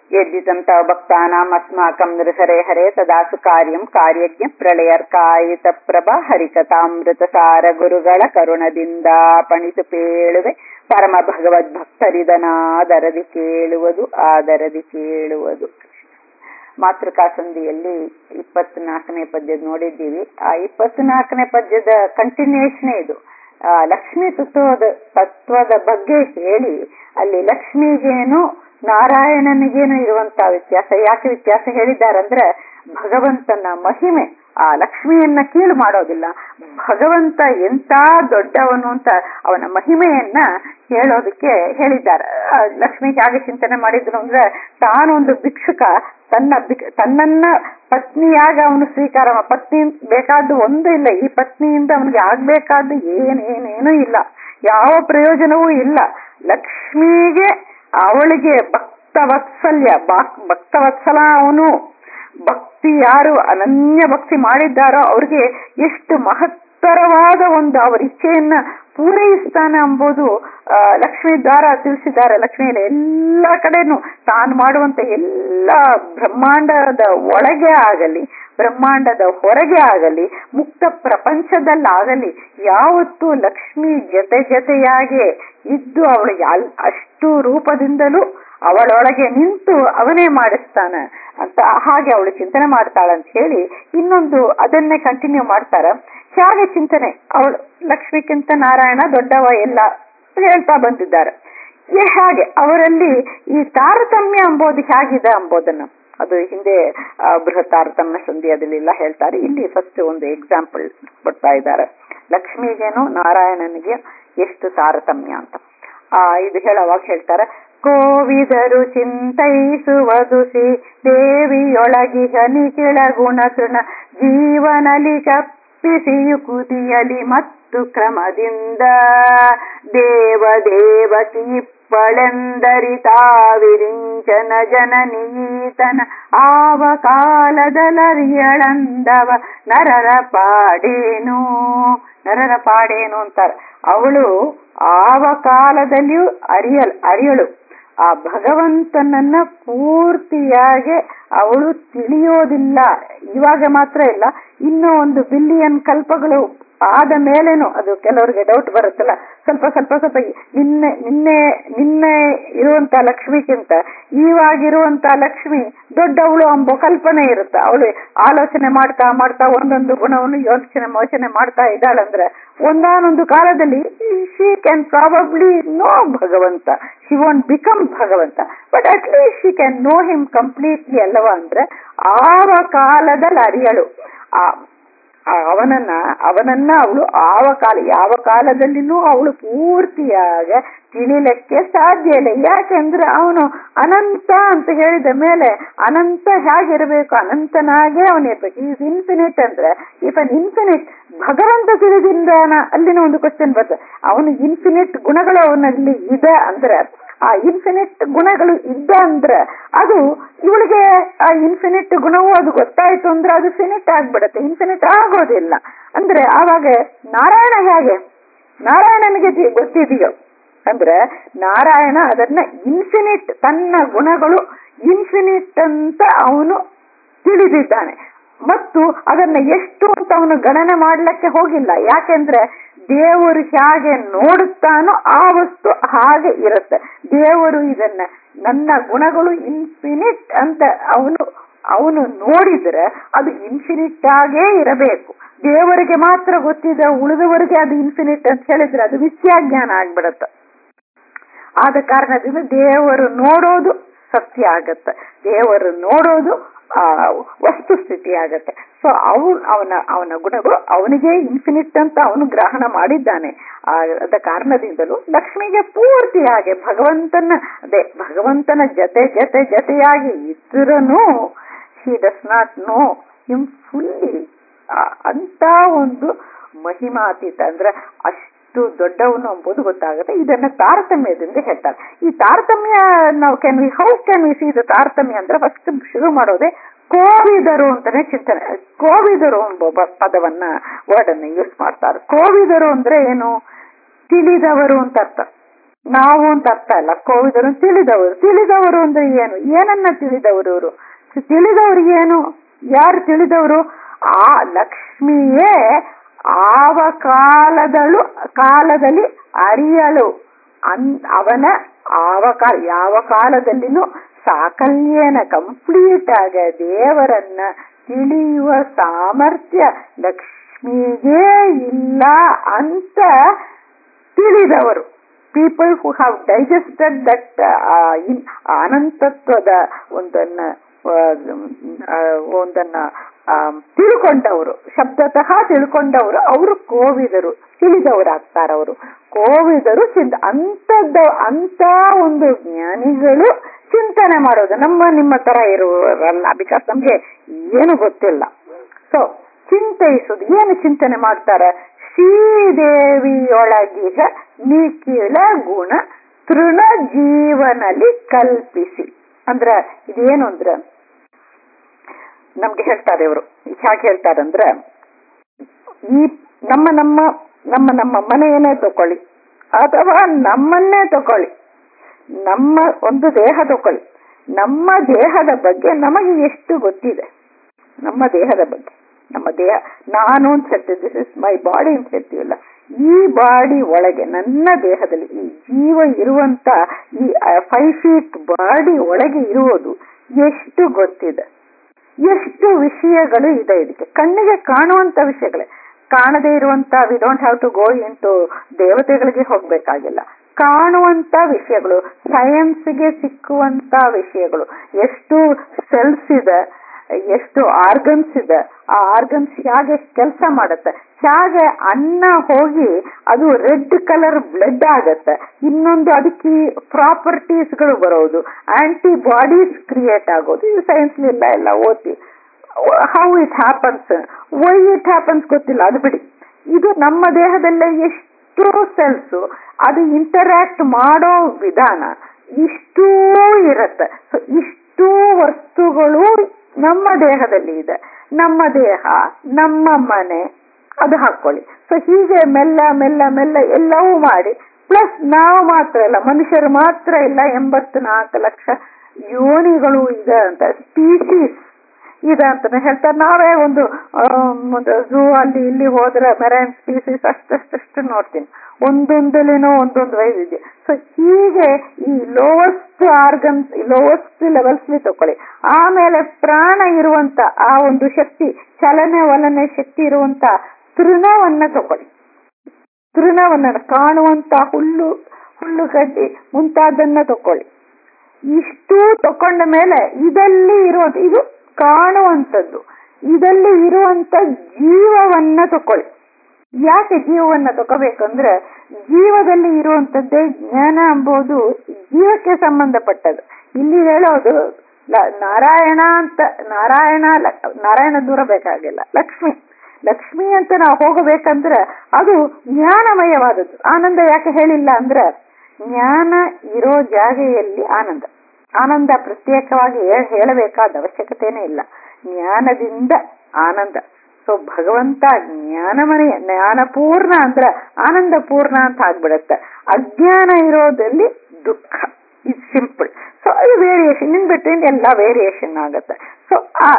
ಯದ್ದಿತಂತ ಭಕ್ತಾನಾಂ ಅಸ್ಮಾಕಂ ನೃಹರೆ ಹರೇ ತದಾಸು ಕಾರ್ಯಂ ಕಾರ್ಯಜ್ಞ ಪ್ರಳಯರ್ಕಾಯಿತ ಪ್ರಭಾ ಹರಿಕಥಾಮೃತ ಸಾರ ಗುರುಗಳ ಕರುಣದಿಂದ ಪಣಿತು ಪೇಳುವೆ ಪರಮ ಭಗವದ್ ಭಕ್ತರಿದನಾದರದಿ ಕೇಳುವುದು ಆದರದಿ ಕೇಳುವುದು. ಮಾತೃಕಾ ಸಂಧಿಯಲ್ಲಿ 24ನೇ ಪದ್ಯ ನೋಡಿದ್ದೀವಿ. ಆ 24ನೇ ಪದ್ಯದ ಕಂಟಿನ್ಯೂಷನ್ ಇದು. ಲಕ್ಷ್ಮೀ ತತ್ವದ ಬಗ್ಗೆ ಹೇಳಿ ಅಲ್ಲಿ ಲಕ್ಷ್ಮಿಗೇನು ನಾರಾಯಣನಿಗೇನು ಇರುವಂತಹ ವ್ಯತ್ಯಾಸ. ಯಾಕೆ ವ್ಯತ್ಯಾಸ ಹೇಳಿದ್ದಾರಂದ್ರೆ ಭಗವಂತನ ಮಹಿಮೆ ಆ ಲಕ್ಷ್ಮಿಯನ್ನ ಕೀಳು ಮಾಡೋದಿಲ್ಲ. ಭಗವಂತ ಎಂತ ದೊಡ್ಡವನು ಅಂತ ಅವನ ಮಹಿಮೆಯನ್ನ ಹೇಳೋದಕ್ಕೆ ಹೇಳಿದ್ದಾರೆ. ಲಕ್ಷ್ಮಿಗೆ ಹಾಗೆ ಚಿಂತನೆ ಮಾಡಿದ್ರು ಅಂದ್ರೆ ತಾನೊಂದು ಭಿಕ್ಷುಕ, ತನ್ನನ್ನ ಪತ್ನಿಯಾಗ ಅವನು ಸ್ವೀಕಾರ, ಪತ್ನಿ ಬೇಕಾದ್ದು ಒಂದು ಇಲ್ಲ, ಈ ಪತ್ನಿಯಿಂದ ಅವನಿಗೆ ಆಗ್ಬೇಕಾದ್ದು ಏನೇನೇನೂ ಇಲ್ಲ, ಯಾವ ಪ್ರಯೋಜನವೂ ಇಲ್ಲ. ಲಕ್ಷ್ಮಿಗೆ ಅವಳಿಗೆ ಭಕ್ತವತ್ಸಲ ಅವನು. ಭಕ್ತಿ ಯಾರು ಅನನ್ಯ ಭಕ್ತಿ ಮಾಡಿದ್ದಾರೋ ಅವ್ರಿಗೆ ಎಷ್ಟು ಮಹತ್ತರವಾದ ಒಂದು ಅವರ ಇಚ್ಛೆಯನ್ನ ಪೂರೈಸ್ತಾನೆ ಎಂಬುದು ಲಕ್ಷ್ಮೀ ದ್ವಾರ ತಿಳಿಸಿದ್ದಾರೆ. ಲಕ್ಷ್ಮಿಯಲ್ಲಿ ಎಲ್ಲ ಕಡೆನೂ ತಾನು ಮಾಡುವಂತ ಎಲ್ಲ ಬ್ರಹ್ಮಾಂಡದ ಒಳಗೆ ಆಗಲಿ ಬ್ರಹ್ಮಾಂಡದ ಹೊರಗೆ ಆಗಲಿ ಮುಕ್ತ ಪ್ರಪಂಚದಲ್ಲಾಗಲಿ ಯಾವತ್ತೂ ಲಕ್ಷ್ಮಿ ಜೊತೆಯಾಗೆ ಇದ್ದು ಅವಳಿಗೆ ಅಷ್ಟು ರೂಪದಿಂದಲೂ ಅವಳೊಳಗೆ ನಿಂತು ಅವನೇ ಮಾಡಿಸ್ತಾನ ಅಂತ ಹಾಗೆ ಅವಳು ಚಿಂತನೆ ಮಾಡ್ತಾಳಂತ ಹೇಳಿ ಇನ್ನೊಂದು ಅದನ್ನೇ ಕಂಟಿನ್ಯೂ ಮಾಡ್ತಾರ. ಹೇಗೆ ಚಿಂತನೆ ಅವಳು ಲಕ್ಷ್ಮಿಗಿಂತ ನಾರಾಯಣ ದೊಡ್ಡವ ಎಲ್ಲ ಹೇಳ್ತಾ ಬಂದಿದ್ದಾರೆ. ಹಾಗೆ ಅವರಲ್ಲಿ ಈ ತಾರತಮ್ಯ ಎಂಬುದು ಹೇಗಿದೆ ಎಂಬುದನ್ನು ಅದು ಹಿಂದೆ ಬೃಹತ್ ತಾರತಮ್ಯ ಸಂಧಿಯದಲ್ಲೆಲ್ಲ ಹೇಳ್ತಾರೆ. ಇಲ್ಲಿ ಫಸ್ಟ್ ಒಂದು ಎಕ್ಸಾಂಪಲ್ ಕೊಡ್ತಾ ಇದ್ದಾರೆ. ಲಕ್ಷ್ಮಿಗೇನು ನಾರಾಯಣನಿಗೆ ಎಷ್ಟು ತಾರತಮ್ಯ ಅಂತ ಇದು ಹೇಳುವಾಗ ಹೇಳ್ತಾರೆ. ಕೋವಿದರು ಚಿಂತೈಸುವುದುಸಿ ದೇವಿಯೊಳಗಿಗ ನಿಖಿಳ ಗುಣ ತೃಣ ಜೀವನಲಿ ಕಪ್ಪಿಸಿಯು ಕುದಿಯಲಿ ಮತ್ತು ಕ್ರಮದಿಂದ ದೇವದೇವಕಿ ಪಳೆಂದರಿತಾವಿರಿಂಚನ ಜನನೀತನ ಆವ ಕಾಲದಲರಿಯಳಂದವ ನರರ ಪಾಡೇನು ಅಂತಾರೆ. ಅವಳು ಆವ ಕಾಲದಲ್ಲಿಯೂ ಅರಿಯಳು ಆ ಭಗವಂತನನ್ನ ಪೂರ್ತಿಯಾಗಿ ಅವಳು ತಿಳಿಯೋದಿಲ್ಲ. ಇವಾಗ ಮಾತ್ರ ಇಲ್ಲ, ಇನ್ನೂ 1 ಬಿಲಿಯನ್ ಕಲ್ಪಗಳು ಆದ ಮೇಲೇನು ಅದು ಕೆಲವರಿಗೆ ಡೌಟ್ ಬರುತ್ತಲ್ಲ. ಸ್ವಲ್ಪ ನಿನ್ನೆ ಇರುವಂತ ಲಕ್ಷ್ಮಿಗಿಂತ ಇವಾಗಿರುವಂತ ಲಕ್ಷ್ಮಿ ದೊಡ್ಡವಳು ಎಂಬ ಕಲ್ಪನೆ ಇರುತ್ತೆ. ಅವಳು ಆಲೋಚನೆ ಮಾಡ್ತಾ ಒಂದೊಂದು ಗುಣವನ್ನು ಯೋಚನೆ ಮಾಡ್ತಾ ಇದ್ದಾಳಂದ್ರೆ ಒಂದಾನೊಂದು ಕಾಲದಲ್ಲಿ she can probably know Bhagavanta. She won't become Bhagavanta, but at least she can know him completely ಅಲ್ಲವಾ ಅಂದ್ರೆ ಆವ ಕಾಲದಲ್ಲಿ ಅರಿಯಳು ಅವನನ್ನ ಅವಳು ಯಾವ ಕಾಲದಲ್ಲಿನೂ ಅವಳು ಪೂರ್ತಿಯಾಗ ತಿಳಿಲಿಕ್ಕೆ ಸಾಧ್ಯ ಇಲ್ಲ. ಯಾಕೆಂದ್ರೆ ಅವನು ಅನಂತ ಅಂತ ಹೇಳಿದ ಮೇಲೆ ಅನಂತ ಹೇಗಿರ್ಬೇಕು, ಅನಂತನಾಗೆ ಅವನಿರ್ಬೇಕು. ಈಸ್ ಇನ್ಫಿನಿಟ್ ಅಂದ್ರೆ ಇಫ್ ಅನ್ ಇನ್ಫಿನಿಟ್ ಭಗವಂತ ತಿಳಿದಿಂದಾನ ಅಲ್ಲಿನ ಒಂದು ಕ್ವಶನ್ ಬರ್ತದೆ. ಅವನು ಇನ್ಫಿನಿಟ್ ಗುಣಗಳು ಅವನಲ್ಲಿ ಇದೆ ಅಂದ್ರೆ ಆ ಇನ್ಫಿನಿಟ್ ಗುಣಗಳು ಇದ್ದ ಅಂದ್ರೆ ಅದು ಇವಳಿಗೆ ಆ ಇನ್ಫಿನಿಟ್ ಗುಣವು ಅದು ಗೊತ್ತಾಯ್ತು ಅಂದ್ರೆ ಅದು ಫಿನಿಟ್ ಆಗ್ಬಿಡತ್ತೆ, ಇನ್ಫಿನಿಟ್ ಆಗೋದಿಲ್ಲ. ಅಂದ್ರೆ ಆವಾಗ ನಾರಾಯಣ ಹೇಗೆ ನಾರಾಯಣನಿಗೆ ಗೊತ್ತಿದೆಯೋ ಅಂದ್ರೆ ನಾರಾಯಣ ಅದನ್ನ ಇನ್ಫಿನಿಟ್, ತನ್ನ ಗುಣಗಳು ಇನ್ಫಿನಿಟ್ ಅಂತ ಅವನು ತಿಳಿದಿದ್ದಾನೆ ಮತ್ತು ಅದನ್ನ ಎಷ್ಟು ಅಂತ ಅವನು ಗಣನೆ ಮಾಡ್ಲಿಕ್ಕೆ ಹೋಗಿಲ್ಲ. ಯಾಕೆಂದ್ರೆ ದೇವರು ಹೇಗೆ ನೋಡುತ್ತಾನೋ ಆ ವಸ್ತು ಹಾಗೆ ಇರುತ್ತೆ. ದೇವರು ಇದನ್ನ ನನ್ನ ಗುಣಗಳು ಇನ್ಫಿನಿಟ್ ಅಂತ ಅವನು ನೋಡಿದ್ರೆ ಅದು ಇನ್ಫಿನಿಟ್ ಆಗೇ ಇರಬೇಕು. ದೇವರಿಗೆ ಮಾತ್ರ ಗೊತ್ತಿದೆ, ಉಳಿದವರಿಗೆ ಅದು ಇನ್ಫಿನಿಟ್ ಅಂತ ಹೇಳಿದ್ರೆ ಅದು ವಿದ್ಯಾಜ್ಞಾನ ಆಗ್ಬಿಡತ್ತೆ. ಆದ ಕಾರಣದಿಂದ ದೇವರು ನೋಡೋದು ಸತ್ಯ ಆಗತ್ತೆ, ದೇವರು ನೋಡೋದು ವಸ್ತುಸ್ಥಿತಿ ಆಗತ್ತೆ. ಸೊ ಅವನ ಗುಣಗಳು ಅವನಿಗೆ ಇನ್ಫಿನಿಟ್ ಅಂತ ಅವನು ಗ್ರಹಣ ಮಾಡಿದ್ದಾನೆ. ಆದ ಕಾರಣದಿಂದಲೂ ಲಕ್ಷ್ಮಿಗೆ ಪೂರ್ತಿಯಾಗಿ ಭಗವಂತನ ಜೊತೆಯಾಗಿ ಇದ್ರೂ she does not know him fully. ಅಂತ ಒಂದು ಮಹಿಮಾತೀತ ಅಂದ್ರೆ ಅಷ್ಟು ದೊಡ್ಡವನು ಎಂಬುದು ಗೊತ್ತಾಗುತ್ತೆ. ಇದನ್ನ ತಾರತಮ್ಯದಿಂದ ಹೇಳ್ತಾರೆ. ಈ ತಾರತಮ್ಯ ನಾವು how can we see the taratamya ಅಂದ್ರೆ ಫಸ್ಟ್ ಶುರು ಮಾಡೋದೇ ಕೋವಿದರು ಅಂತಾನೆ ಚಿಂತನೆ. ಕೋವಿದರು ಎಂಬ ವರ್ಡ್ ಅನ್ನು ಯೂಸ್ ಮಾಡ್ತಾರೆ. ಕೋವಿದರು ಅಂದ್ರೆ ಏನು? ತಿಳಿದವರು ಅಂತ ಅರ್ಥ. ನಾವು ಅಂತ ಅರ್ಥ ಅಲ್ಲ. ಕೋವಿದರು ತಿಳಿದವರು. ತಿಳಿದವರು ಅಂದ್ರೆ ಏನು? ಏನನ್ನ ತಿಳಿದವರು ಇವರು? ತಿಳಿದವರು ಏನು? ಯಾರು ತಿಳಿದವರು? ಆ ಲಕ್ಷ್ಮಿಯೇ ಆವ ಕಾಲದಲ್ಲಿ ಅರಿಯಳು. ಅವನ ಯಾವ ಕಾಲದಲ್ಲಿನೂ ಸಾಕಲ್ಯನ ಕಂಪ್ಲೀಟ್ ಆಗ ದೇವರನ್ನ ತಿಳಿಯುವ ಸಾಮರ್ಥ್ಯ ಲಕ್ಷ್ಮಿಗೇ ಇಲ್ಲ ಅಂತ ತಿಳಿದವರು. People who have digested that ಅನಂತತ್ವದ ಒಂದನ್ನ ತಿಳ್ಕೊಂಡವರು, ಶಬ್ದತಃ ತಿಳ್ಕೊಂಡವರು, ಅವರು ಕೋವಿದರು, ತಿಳಿದವರಾಗ್ತಾರವರು. ಕೋವಿದರು ಅಂತ ಒಂದು ಜ್ಞಾನಿಗಳು ಚಿಂತನೆ ಮಾಡೋದು ನಿಮ್ಮ ತರ ಇರುವರಲ್ಲ. ಬಿಕಾಸ್ ನಮ್ಗೆ ಏನು ಗೊತ್ತಿಲ್ಲ. ಸೊ ಚಿಂತಿಸುದು ಏನು ಚಿಂತನೆ ಮಾಡ್ತಾರೆ? ಶ್ರೀದೇವಿಯೊಳಗಿಹ ನಿಖಿಲ ಗುಣ ತೃಣ ಜೀವನಲ್ಲಿ ಕಲ್ಪಿಸಿ. ಅಂದ್ರ ಇದೇನು ಅಂದ್ರ ನಮ್ಗೆ ಹೇಳ್ತಾರೆ ಇವರು. ಯಾಕೆ ಹೇಳ್ತಾರಂದ್ರ, ಈ ನಮ್ಮ ಮನೆಯನ್ನೇ ತಕೊಳ್ಳಿ ಅಥವಾ ನಮ್ಮನ್ನೇ ತಕೊಳ್ಳಿ, ನಮ್ಮ ಒಂದು ದೇಹ ತಕೊಳ್ಳಿ. ನಮ್ಮ ದೇಹದ ಬಗ್ಗೆ ನಮಗೆ ಎಷ್ಟು ಗೊತ್ತಿದೆ? ನಮ್ಮ ದೇಹದ ಬಗ್ಗೆ, ನಮ್ಮ ದೇಹ ನಾನು ಅಂತ ಹೇಳ್ತೀವಿ, ದಿಸ್ ಇಸ್ ಮೈ ಬಾಡಿ ಅಂತ ಹೇಳ್ತೀವಲ್ಲ, ಈ ಬಾಡಿ ಒಳಗೆ ನನ್ನ ದೇಹದಲ್ಲಿ ಈ ಜೀವ ಇರುವಂತ ಈ 5 feet ಬಾಡಿ ಒಳಗೆ ಇರುವುದು ಎಷ್ಟು ಗೊತ್ತಿದೆ? ಎಷ್ಟು ವಿಷಯಗಳು ಇದೆ ಇದಕ್ಕೆ? ಕಣ್ಣಿಗೆ ಕಾಣುವಂತ ವಿಷಯಗಳೇ. ಕಾಣದೇ ಇರುವಂತ we don't have to go into ದೇವತೆಗಳಿಗೆ ಹೋಗ್ಬೇಕಾಗಿಲ್ಲ. ಕಾಣುವಂತ ವಿಷಯಗಳು, ಸೈನ್ಸ್ಗೆ ಸಿಕ್ಕುವಂತ ವಿಷಯಗಳು, ಎಷ್ಟು ಸೆಲ್ಸ್ ಇದೆ, ಎಷ್ಟು ಆರ್ಗನ್ಸ್ ಇದೆ, ಆ ಆರ್ಗನ್ಸ್ ಹೇಗೆ ಕೆಲಸ ಮಾಡುತ್ತೆ, ಹೇಗೆ ಅನ್ನ ಹೋಗಿ ಅದು ರೆಡ್ ಕಲರ್ ಬ್ಲಡ್ ಆಗತ್ತೆ, ಇನ್ನೊಂದು ಅದಕ್ಕೆ ಪ್ರಾಪರ್ಟೀಸ್ಗಳು ಬರೋದು, ಆಂಟಿಬಾಡೀಸ್ ಕ್ರಿಯೇಟ್ ಆಗೋದು, ಇದು ಸೈನ್ಸ್ ಎಲ್ಲ ಓದಿ. How it happens, why it happens ಗೊತ್ತಿಲ್ಲ, ಅದು ಬಿಡಿ. ಇದು ನಮ್ಮ ದೇಹದಲ್ಲೇ ಎಷ್ಟು ಸೆಲ್ಸ್, ಅದು ಇಂಟರಾಕ್ಟ್ ಮಾಡೋ ವಿಧಾನ ಇಷ್ಟೂ ಇರತ್ತೆ. ಸೊ ಇಷ್ಟೂ ವಸ್ತುಗಳು ನಮ್ಮ ದೇಹದಲ್ಲಿ ಇದೆ. ನಮ್ಮ ದೇಹ, ನಮ್ಮ ಮನೆ, ಅದು ಹಾಕೊಳ್ಳಿ. ಸೊ ಹೀಗೆ ಮೆಲ್ಲ ಮೆಲ್ಲ ಮೆಲ್ಲ ಎಲ್ಲವೂ ಮಾಡಿ, ಪ್ಲಸ್ ನಾವು ಮಾತ್ರ ಇಲ್ಲ, ಮನುಷ್ಯರು ಮಾತ್ರ ಇಲ್ಲ, 84 ಲಕ್ಷ ಯೋನಿಗಳು ಇದೆ ಅಂತ, ಸ್ಪೀಸೀಸ್ ಇದೆ ಅಂತ ಹೇಳ್ತಾರೆ. ನಾವೇ ಒಂದು ಝೂ ಅಲ್ಲಿ ಇಲ್ಲಿ ಹೋದ್ರೆ ಮೆರೈನ್ ಸ್ಪೀಸೀಸ್ ಅಷ್ಟಷ್ಟು ನೋಡ್ತೀನಿ, ಒಂದೊಂದಲ್ಲಿನೋ ಒಂದೊಂದು ವೈವಿಧ್ಯ. ಸೊ ಹೀಗೆ ಈ ಲೋವೆಸ್ಟ್ ಆರ್ಗನ್ಸ್, ಲೋವೆಸ್ಟ್ ಲೆವೆಲ್ಸ್ ತಕೊಳ್ಳಿ. ಆಮೇಲೆ ಪ್ರಾಣ ಇರುವಂತ ಆ ಒಂದು ಶಕ್ತಿ, ಚಲನೆ ವಲನೆ ಶಕ್ತಿ ಇರುವಂತ ತೃಣವನ್ನ ತಕೊಳ್ಳಿ. ತೃಣವನ್ನ ಕಾಣುವಂತ ಹುಲ್ಲುಗಡ್ಡಿ ಮುಂತಾದನ್ನ ತಕೊಳ್ಳಿ. ಇಷ್ಟು ತಕೊಂಡ ಮೇಲೆ ಇದಲ್ಲಿ ಇರುವಂತ, ಇದು ಕಾಣುವಂಥದ್ದು, ಇದಲ್ಲಿ ಇರುವಂತ ಜೀವವನ್ನ ತಕೊಳ್ಳಿ. ಯಾಕೆ ಜೀವವನ್ನ ತಗೋಬೇಕಂದ್ರೆ, ಜೀವದಲ್ಲಿ ಇರುವಂತದ್ದೇ ಜ್ಞಾನ ಎಂಬುದು ಜೀವಕ್ಕೆ ಸಂಬಂಧಪಟ್ಟದ್ದು. ಇಲ್ಲಿ ಹೇಳೋದು ನಾರಾಯಣ ಅಂತ, ನಾರಾಯಣ ದೂರ ಬೇಕಾಗಿಲ್ಲ, ಲಕ್ಷ್ಮಿ ಅಂತ ನಾವು ಹೋಗಬೇಕಂದ್ರೆ ಅದು ಜ್ಞಾನಮಯವಾದದ್ದು. ಆನಂದ ಯಾಕೆ ಹೇಳಿಲ್ಲ ಅಂದ್ರೆ, ಜ್ಞಾನ ಇರೋ ಜಾಗೆಯಲ್ಲಿ ಆನಂದ ಪ್ರತ್ಯೇಕವಾಗಿ ಹೇಳಬೇಕಾದ ಅವಶ್ಯಕತೆನೇ ಇಲ್ಲ. ಜ್ಞಾನದಿಂದ ಆನಂದ. ಸೊ ಭಗವಂತ ಜ್ಞಾನಪೂರ್ಣ ಅಂದ್ರೆ ಆನಂದ ಪೂರ್ಣ ಅಂತ ಆಗ್ಬಿಡತ್ತೆ. ಅಜ್ಞಾನ ಇರೋದಲ್ಲಿ ದುಃಖ. ಇದು ಸಿಂಪಲ್. ಸೊ ಈ ವೇರಿಯೇಷನ್ ಇನ್ ಬಿಟ್ವೀನ್ ಎಲ್ಲ ವೇರಿಯೇಷನ್ ಆಗತ್ತೆ. ಸೊ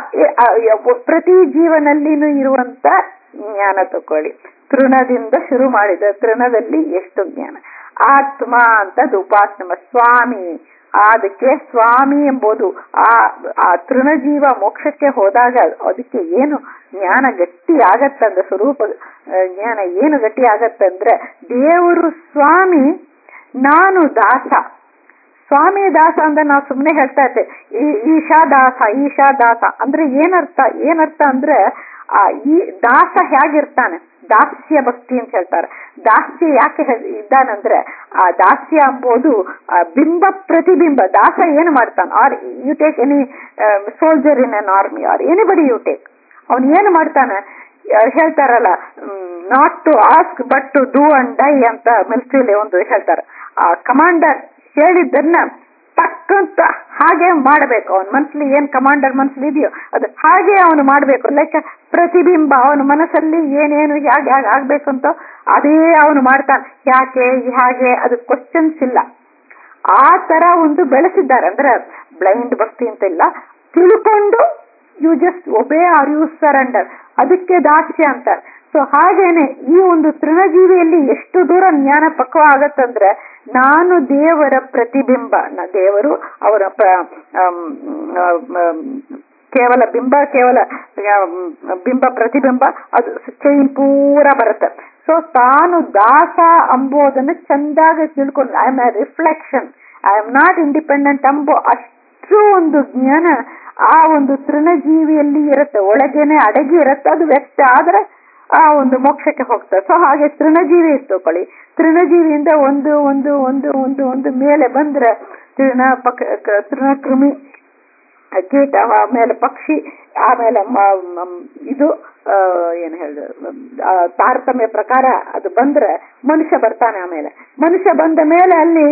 ಪ್ರತಿ ಜೀವನಲ್ಲಿನೂ ಇರುವಂತ ಜ್ಞಾನ ತಕೊಳ್ಳಿ. ತೃಣದಿಂದ ಶುರು ಮಾಡಿದ ತೃಣದಲ್ಲಿ ಎಷ್ಟು ಜ್ಞಾನ. ಆತ್ಮ ಅಂತ ಉಪಾಸನ ಸ್ವಾಮಿ, ಅದಕ್ಕೆ ಸ್ವಾಮಿ ಎಂಬುದು ಆ ತೃಣಜೀವ ಮೋಕ್ಷಕ್ಕೆ ಹೋದಾಗ ಅದಕ್ಕೆ ಏನು ಜ್ಞಾನ ಗಟ್ಟಿ ಆಗತ್ತಂದ್ರೆ, ಸ್ವರೂಪ ಜ್ಞಾನ ಏನು ಗಟ್ಟಿ ಆಗತ್ತಂದ್ರೆ, ದೇವರು ಸ್ವಾಮಿ, ನಾನು ದಾಸ. ಸ್ವಾಮಿ ದಾಸ ಅಂದ್ರೆ ನಾವು ಸುಮ್ಮನೆ ಹೇಳ್ತಾ ಇರ್ತೇವೆ ಈಶಾ ದಾಸ ಅಂದ್ರೆ ಏನರ್ಥ ಅಂದ್ರೆ, ಈ ದಾಸ ಹೇಗಿರ್ತಾನೆ, ದಾಸ್ಯ ಭಕ್ತಿ ಅಂತ ಹೇಳ್ತಾರೆ. ದಾಸ್ಯ ಯಾಕೆ ಇದ್ದಾನಂದ್ರೆ, ಆ ದಾಸ್ಯ ಎಂಬುದು ಬಿಂಬ ಪ್ರತಿಬಿಂಬ. ದಾಸ ಏನು ಮಾಡ್ತಾನೆ, are you take any soldier in an army or anybody you take, ಅವನು ಏನು ಮಾಡ್ತಾನೆ ಹೇಳ್ತಾರಲ್ಲ, not to ask but to do and die ಅಂತ ಮಿಲಿಟರಿಲಿ ಒಂದು ಹೇಳ್ತಾರೆ. ಆ ಕಮಾಂಡರ್ ಹೇಳಿದ್ದನ್ನ ತಕ್ಕಂತ ಹಾಗೆ ಮಾಡಬೇಕು. ಅವನ ಮನಸ್ಸಲ್ಲಿ ಏನ್ ಕಮಾಂಡರ್ ಮನಸ್ಸಲ್ಲಿ ಇದೆಯೋ ಅದು ಹಾಗೆ ಅವನು ಮಾಡ್ಬೇಕು. ಲೈಕ್ ಪ್ರತಿಬಿಂಬ, ಅವನ ಮನಸ್ಸಲ್ಲಿ ಏನೇನು ಹೇಗೆ ಆಗ್ಬೇಕು ಅಂತ ಅದೇ ಅವನು ಮಾಡ್ತಾನೆ. ಯಾಕೆ ಹಾಗೆ ಅದು ಕ್ವಶನ್ಸ್ ಇಲ್ಲ. ಆ ತರ ಒಂದು ಬೆಳೆಸಿದ್ದಾರೆ. ಅಂದ್ರೆ ಬ್ಲೈಂಡ್ ಭಕ್ತಿ ಅಂತ ಇಲ್ಲ, ತಿಳ್ಕೊಂಡು you just obey or you surrender, ಅದಕ್ಕೆ ದಾಸ್ಯ ಅಂತಾರೆ. ಸೊ ಹಾಗೇನೆ ಈ ಒಂದು ತೃಣಜೀವಿಯಲ್ಲಿ ಎಷ್ಟು ದೂರ ಜ್ಞಾನ ಪಕ್ವ ಆಗತ್ತಂದ್ರೆ, ನಾನು ದೇವರ ಪ್ರತಿಬಿಂಬ, ದೇವರು ಅವರ ಕೇವಲ ಬಿಂಬ, ಕೇವಲ ಬಿಂಬ ಪ್ರತಿಬಿಂಬ, ಅದು ಚೈನ್ ಪೂರ ಬರುತ್ತೆ. ಸೊ ತಾನು ದಾಸ ಅಂಬೋದನ್ನು ಚಂದಾಗಿ ತಿಳ್ಕೊಂಡು, I am a reflection, I am not independent ಅಂಬೋ ಅಷ್ಟು ಒಂದು ಜ್ಞಾನ ಆ ಒಂದು ತೃಣಜೀವಿಯಲ್ಲಿ ಇರುತ್ತೆ, ಒಳಗೇನೆ ಅಡಗಿ ಇರುತ್ತೆ. ಅದು ವ್ಯಕ್ತ ಆದ್ರೆ ಆ ಒಂದು ಮೋಕ್ಷಕ್ಕೆ ಹೋಗ್ತದೆ. ಸೊ ಹಾಗೆ ತೃಣಜೀವಿ ಇರ್ತಕೊಳ್ಳಿ, ತೃಣಜೀವಿಯಿಂದ ಒಂದು ಒಂದು ಒಂದು ಒಂದು ಒಂದು ಮೇಲೆ ಬಂದ್ರೆ ತೃಣಕೃಮಿ, ಕೀಟ, ಆಮೇಲೆ ಪಕ್ಷಿ, ಆಮೇಲೆ ಇದು ಏನ್ ಹೇಳಿದ್ರು ತಾರತಮ್ಯ ಪ್ರಕಾರ ಅದು ಬಂದ್ರೆ ಮನುಷ್ಯ ಬರ್ತಾನೆ. ಆಮೇಲೆ ಮನುಷ್ಯ ಬಂದ ಮೇಲೆ ಅಲ್ಲಿ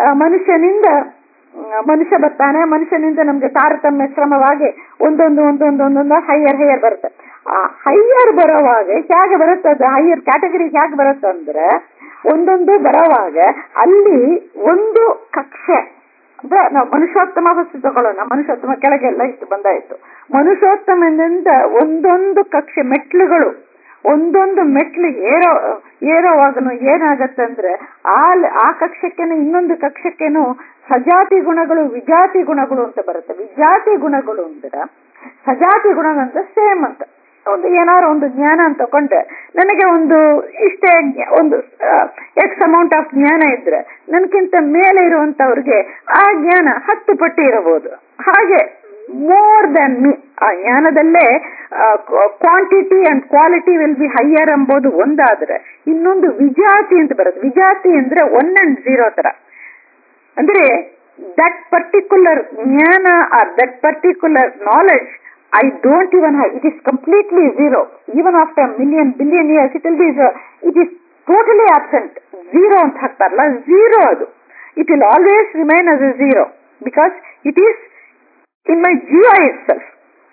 ಮನುಷ್ಯ ಬರ್ತಾನೆ. ಮನುಷ್ಯನಿಂದ ನಮ್ಗೆ ತಾರತಮ್ಯ ಕ್ರಮವಾಗಿ ಒಂದೊಂದು ಹೈಯರ್ ಬರುತ್ತೆ. ಆ ಹೈಯರ್ ಬರೋವಾಗ ಹೇಗೆ ಬರುತ್ತೆ, ಅದು ಹೈಯರ್ ಕ್ಯಾಟಗರಿ ಹೇಗೆ ಬರುತ್ತೆ ಅಂದ್ರೆ, ಒಂದೊಂದು ಬರೋವಾಗ ಅಲ್ಲಿ ಒಂದು ಕಕ್ಷೆ ಅಂದ್ರೆ ನಾವು ಮನುಷ್ಯೋತ್ತಮ ವಸ್ತು ತಗೊಳ್ಳೋಣ. ಮನುಷ್ಯೋತ್ತಮ ಕೆಳಗೆಲ್ಲ ಇಷ್ಟು ಬಂದಾಯ್ತು. ಮನುಷ್ಯೋತ್ತಮದಿಂದ ಒಂದೊಂದು ಕಕ್ಷೆ ಮೆಟ್ಲುಗಳು, ಒಂದೊಂದು ಮೆಟ್ಲು ಏರೋವಾಗನು ಏನಾಗತ್ತಂದ್ರೆ ಆ ಕಕ್ಷಕ್ಕೇನು ಇನ್ನೊಂದು ಕಕ್ಷಕ್ಕೇನು ಸಜಾತಿ ಗುಣಗಳು, ವಿಜಾತಿ ಗುಣಗಳು ಅಂತ ಬರುತ್ತೆ. ವಿಜಾತಿ ಗುಣಗಳು ಅಂದ್ರೆ ಸಜಾತಿ ಗುಣಗಳಂತ ಸೇಮ್ ಅಂತ ಒಂದು ಏನಾರು ಒಂದು ಜ್ಞಾನ ಅಂತ ತಕೊಂಡ್ರೆ, ನನಗೆ ಒಂದು ಇಷ್ಟೇ ಒಂದು ಎಕ್ಸ್ ಅಮೌಂಟ್ ಆಫ್ ಜ್ಞಾನ ಇದ್ರೆ ನನ್ಗಿಂತ ಮೇಲೆ ಇರುವಂತವ್ರಿಗೆ ಆ ಜ್ಞಾನ 10 ಪಟ್ಟು ಇರಬಹುದು. ಹಾಗೆ ಮೋರ್ ದನ್ ಮೀ ಆ ಜ್ಞಾನದಲ್ಲೇ quantity and quality will be higher ಎಂಬುದು ಒಂದಾದ್ರೆ, ಇನ್ನೊಂದು ವಿಜಾತಿ ಅಂತ ಬರುತ್ತೆ. ವಿಜಾತಿ ಅಂದ್ರೆ 1 and 0 ತರ. ಅಂದ್ರೆ ದಟ್ ಪರ್ಟಿಕ್ಯುಲರ್ ಜ್ಞಾನ or that particular knowledge I don't even have, it is completely zero. Even after a million, billion years, it is totally absent. Zero ಅಂತ ಹಾಕ್ತಾರಲ್ಲ, zero ಅದು. It will always remain as a zero because it is in my jiva itself.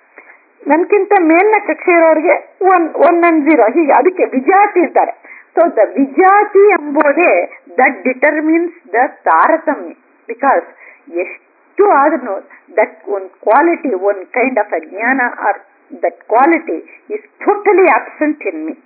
ನನ್ಕಿಂತ ಮೇಲಿನ ಕಕ್ಷೆ ಇರೋರಿಗೆ 1 and 0 ಹೀಗೆ, ಅದಕ್ಕೆ ವಿಜಾತಿ ಇರ್ತಾರೆ. So the ವಿಜಾತಿ ಎಂಬುದೇ ದಟ್ ಡಿಟರ್ಮಿನ್ಸ್ ದ ತಾರತಮ್ಯ. ಬಿಕಾಸ್ ಎಷ್ಟು ಆದ್ರೂ that one quality, one kind of a jnana or that quality is totally absent in me.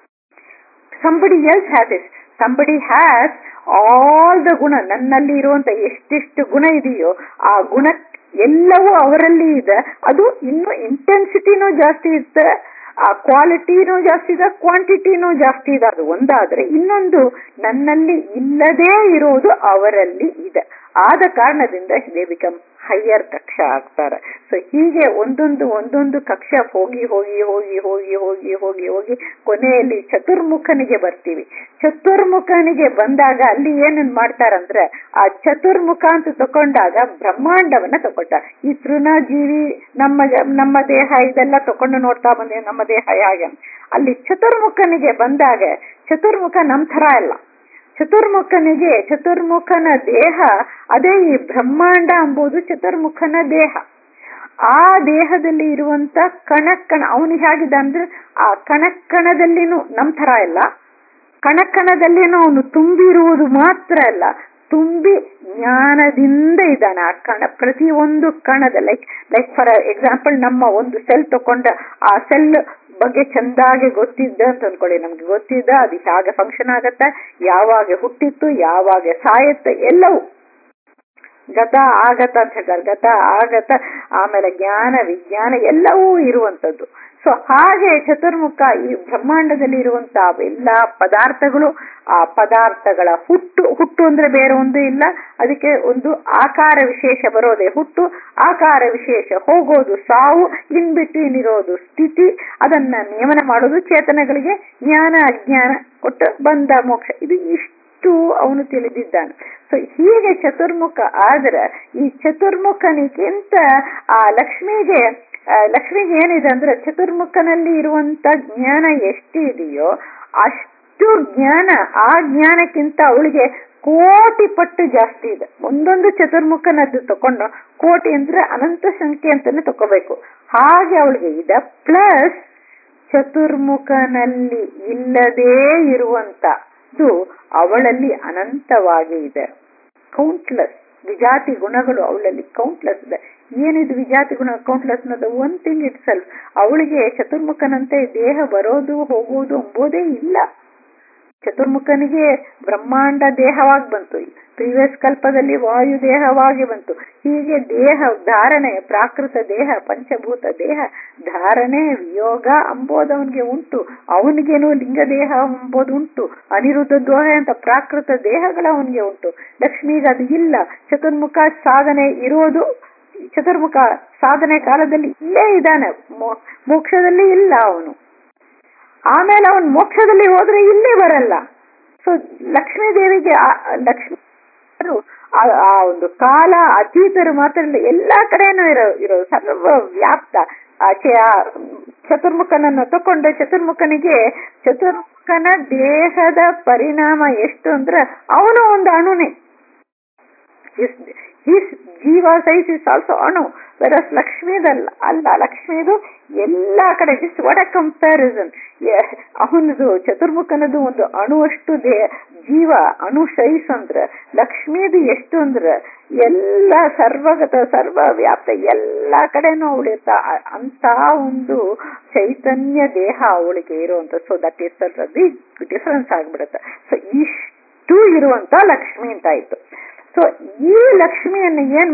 Somebody else has it. Somebody has all the guna. ನನ್ನಲ್ಲಿ ಇರುವಂತ ಎಷ್ಟೆಷ್ಟು ಗುಣ ಇದೆಯೋ ಆ ಗುಣ ಎಲ್ಲವೂ ಅವರಲ್ಲಿ ಇದೆ. ಅದು ಇನ್ನು ಇಂಟೆನ್ಸಿಟಿನೂ ಜಾಸ್ತಿ ಇರುತ್ತೆ, ಆ ಕ್ವಾಲಿಟಿನೂ ಜಾಸ್ತಿ ಇದೆ, ಕ್ವಾಂಟಿಟಿನೂ ಜಾಸ್ತಿ ಇದೆ. ಅದು ಒಂದಾದ್ರೆ ಇನ್ನೊಂದು ನನ್ನಲ್ಲಿ ಇಲ್ಲದೇ ಇರೋದು ಅವರಲ್ಲಿ ಇದೆ. ಆದ ಕಾರಣದಿಂದ ದೇ ಬಿಕಮ್ ಹೈಯರ್ ಕಕ್ಷ ಆಗ್ತಾರೆ. ಸೊ ಹೀಗೆ ಒಂದೊಂದು ಕಕ್ಷ ಹೋಗಿ ಹೋಗಿ ಹೋಗಿ ಹೋಗಿ ಹೋಗಿ ಹೋಗಿ ಹೋಗಿ ಕೊನೆಯಲ್ಲಿ ಚತುರ್ಮುಖನಿಗೆ ಬರ್ತೀವಿ. ಚತುರ್ಮುಖನಿಗೆ ಬಂದಾಗ ಅಲ್ಲಿ ಏನೇನ್ ಮಾಡ್ತಾರಂದ್ರೆ, ಆ ಚತುರ್ಮುಖ ಅಂತ ತಕೊಂಡಾಗ ಬ್ರಹ್ಮಾಂಡವನ್ನ ತಕೊಂಡ. ಈ ತೃಣಜೀವಿ ನಮ್ಮ ದೇಹ ಇದೆಲ್ಲ ತಕೊಂಡು ನೋಡ್ತಾ ಬಂದೆ, ನಮ್ಮ ದೇಹ ಹೇಗೆ. ಅಲ್ಲಿ ಚತುರ್ಮುಖನಿಗೆ ಬಂದಾಗ ಚತುರ್ಮುಖ ನಮ್ ಥರ ಇಲ್ಲ. ಚತುರ್ಮುಖನ ದೇಹ ಅದೇ ಈ ಬ್ರಹ್ಮಾಂಡ ಎಂಬುದು ಚತುರ್ಮುಖನ ದೇಹ. ಆ ದೇಹದಲ್ಲಿ ಇರುವಂತ ಕಣಕಣ ಅವನಿಗೆ ಹೇಗಿದ್ದ ಅಂದ್ರೆ, ಆ ಕಣಕಣದಲ್ಲಿನೂ ನಮ್ ತರ ಇಲ್ಲ. ಕಣಕಣದಲ್ಲಿನೂ ಅವನು ತುಂಬಿರುವುದು ಮಾತ್ರ ಅಲ್ಲ, ತುಂಬಿ ಜ್ಞಾನದಿಂದ ಇದ್ದಾನೆ. ಆ ಪ್ರತಿಯೊಂದು ಕಣದ ಲೈಕ್ ಫಾರ್ ಎಕ್ಸಾಂಪಲ್ ನಮ್ಮ ಒಂದು ಸೆಲ್ ತಕೊಂಡ ಆ ಸೆಲ್ ಬಗ್ಗೆ ಚಂದಾಗಿ ಗೊತ್ತಿದ್ದ ಅಂತ ಅನ್ಕೊಳ್ಳಿ. ನಮ್ಗೆ ಗೊತ್ತಿದ್ದ ಅದು ಹೇಗೆ ಫಂಕ್ಷನ್ ಆಗತ್ತ, ಯಾವಾಗ ಹುಟ್ಟಿತ್ತು, ಯಾವಾಗ ಸಾಯತ್ತೆ, ಎಲ್ಲವೂ ಗತ ಆಗತ ಅಂತ ಹೇಳ್ತಾರೆ. ಗತ ಆಗತ, ಆಮೇಲೆ ಜ್ಞಾನ ವಿಜ್ಞಾನ ಎಲ್ಲವೂ ಇರುವಂತದ್ದು. ಸೊ ಹಾಗೆ ಚತುರ್ಮುಖ ಈ ಬ್ರಹ್ಮಾಂಡದಲ್ಲಿ ಇರುವಂತ ಎಲ್ಲಾ ಪದಾರ್ಥಗಳು, ಆ ಪದಾರ್ಥಗಳ ಹುಟ್ಟು ಅಂದ್ರೆ ಬೇರೆ ಒಂದು ಇಲ್ಲ. ಅದಕ್ಕೆ ಒಂದು ಆಕಾರ ವಿಶೇಷ ಬರೋದೇ ಹುಟ್ಟು, ಆಕಾರ ವಿಶೇಷ ಹೋಗೋದು ಸಾವು, ಇನ್ ಬಿಟ್ವೀನ್ ಇರೋದು ಸ್ಥಿತಿ. ಅದನ್ನ ನಿಯಮನ ಮಾಡೋದು ಚೇತನಗಳಿಗೆ, ಜ್ಞಾನ ಅಜ್ಞಾನ ಕೊಟ್ಟು ಬಂದ ಮೋಕ್ಷ. ಇದು ಇಷ್ಟು ಅವನು ತಿಳಿದಿದ್ದಾನೆ. ಸೊ ಹೀಗೆ ಚತುರ್ಮುಖ ಆದ್ರೆ, ಈ ಚತುರ್ಮುಖನಿಗಿಂತ ಆ ಲಕ್ಷ್ಮಿಗೆ ಏನಿದೆ ಅಂದ್ರೆ, ಚತುರ್ಮುಖನಲ್ಲಿ ಇರುವಂತ ಜ್ಞಾನ ಎಷ್ಟು ಇದೆಯೋ ಅಷ್ಟು ಜ್ಞಾನ, ಆ ಜ್ಞಾನಕ್ಕಿಂತ ಅವಳಿಗೆ ಕೋಟಿ ಪಟ್ಟು ಜಾಸ್ತಿ ಇದೆ. ಒಂದೊಂದು ಚತುರ್ಮುಖನದ್ದು ತಕೊಂಡು, ಕೋಟಿ ಅಂದ್ರೆ ಅನಂತ ಸಂಖ್ಯೆ ಅಂತಾನೆ ತಕೋಬೇಕು, ಹಾಗೆ ಅವಳಿಗೆ ಇದೆ. ಪ್ಲಸ್ ಚತುರ್ಮುಖನಲ್ಲಿ ಇಲ್ಲದೇ ಇರುವಂತದ್ದು ಅವಳಲ್ಲಿ ಅನಂತವಾಗಿ ಇದೆ. ಕೌಂಟ್ಲೆಸ್ ವಿಜಾತಿ ಗುಣಗಳು ಅವಳಲ್ಲಿ ಕೌಂಟ್ಲೆಸ್ ಇದೆ. ಏನಿದು ವಿಜಾತಿ ಗುಣ ಕೌಂಟ್ಲೆಸ್ ಅನ್ನೋದು ಒನ್ ಥಿಂಗ್ ಇಟ್ ಸೆಲ್ಫ್. ಅವಳಿಗೆ ಚತುರ್ಮುಖನಂತೆ ದೇಹ ಬರೋದು ಹೋಗುವುದು ಎಂಬುದೇ ಇಲ್ಲ. ಚತುರ್ಮುಖನಿಗೆ ಬ್ರಹ್ಮಾಂಡ ದೇಹವಾಗಿ ಬಂತು, ಪ್ರೀವಿಯಸ್ ಕಲ್ಪದಲ್ಲಿ ವಾಯು ದೇಹವಾಗಿ ಬಂತು. ಹೀಗೆ ದೇಹ ಧಾರಣೆ, ಪ್ರಾಕೃತ ದೇಹ, ಪಂಚಭೂತ ದೇಹ ಧಾರಣೆ, ವಿಯೋಗ ಅಂಬೋದು ಅವನಿಗೆ ಉಂಟು. ಅವನಿಗೇನು ಲಿಂಗ ದೇಹ ಎಂಬುದು ಉಂಟು, ಅನಿರುದ್ಧ ದ್ರೋಹ ಅಂತ ಪ್ರಾಕೃತ ದೇಹಗಳ ಅವನಿಗೆ ಉಂಟು. ಲಕ್ಷ್ಮಿಗೆ ಅದು ಇಲ್ಲ. ಚತುರ್ಮುಖ ಸಾಧನೆ ಇರೋದು, ಚತುರ್ಮುಖ ಸಾಧನೆ ಕಾಲದಲ್ಲಿ ಇಲ್ಲೇ ಇದ್ದಾನೆ, ಮೋಕ್ಷದಲ್ಲಿ ಇಲ್ಲ ಅವನು. ಆಮೇಲೆ ಅವನು ಮೋಕ್ಷದಲ್ಲಿ ಹೋದ್ರೆ ಇಲ್ಲಿ ಬರಲ್ಲ. ಸೊ ಲಕ್ಷ್ಮೀ ದೇವಿಗೆ ಲಕ್ಷ್ಮೀ ಆ ಒಂದು ಕಾಲ ಅತೀತರು ಮಾತ್ರ ಇಲ್ಲ, ಎಲ್ಲಾ ಕಡೆನೂ ಇರೋ ಸರ್ವ ವ್ಯಾಪ್ತ. ಆಚೆ ಚತುರ್ಮುಖನನ್ನು ತಕೊಂಡ್ರೆ ಚತುರ್ಮುಖನ ದೇಹದ ಪರಿಣಾಮ ಎಷ್ಟು ಅಂದ್ರೆ ಅವನು ಒಂದು ಅಣುನೇ. ಜೀವ ಸೈಜ್ ಇಸ್ ಆಲ್ಸೋ ಅಣು. ವೆರಸ್ ಲಕ್ಷ್ಮೀದಲ್ಲ ಅಲ್ಲ, ಲಕ್ಷ್ಮೀದು ಎಲ್ಲಾ ಕಡೆ. Just what a comparison. ಅವನದು ಚತುರ್ಮುಖನದು ಒಂದು ಅಣುವಷ್ಟು ಜೀವ ಅಣು ಸೈಜ್ ಅಂದ್ರೆ ಲಕ್ಷ್ಮೀದು ಎಷ್ಟು ಅಂದ್ರೆ ಎಲ್ಲ ಸರ್ವಗತ ಸರ್ವವ್ಯಾಪ್ತ ಎಲ್ಲಾ ಕಡೆನೂ ಅವಳಿರ್ತ ಅಂತ ಒಂದು ಚೈತನ್ಯ ದೇಹ ಅವಳಿಗೆ ಇರುವಂತ. So that is big difference ಆಗ್ಬಿಡುತ್ತೆ. ಸೊ ಇಷ್ಟು ಇರುವಂತ ಲಕ್ಷ್ಮಿ ಅಂತ ಆಯ್ತು. ಸೊ ಈ ಲಕ್ಷ್ಮಿಯನ್ನು ಏನ್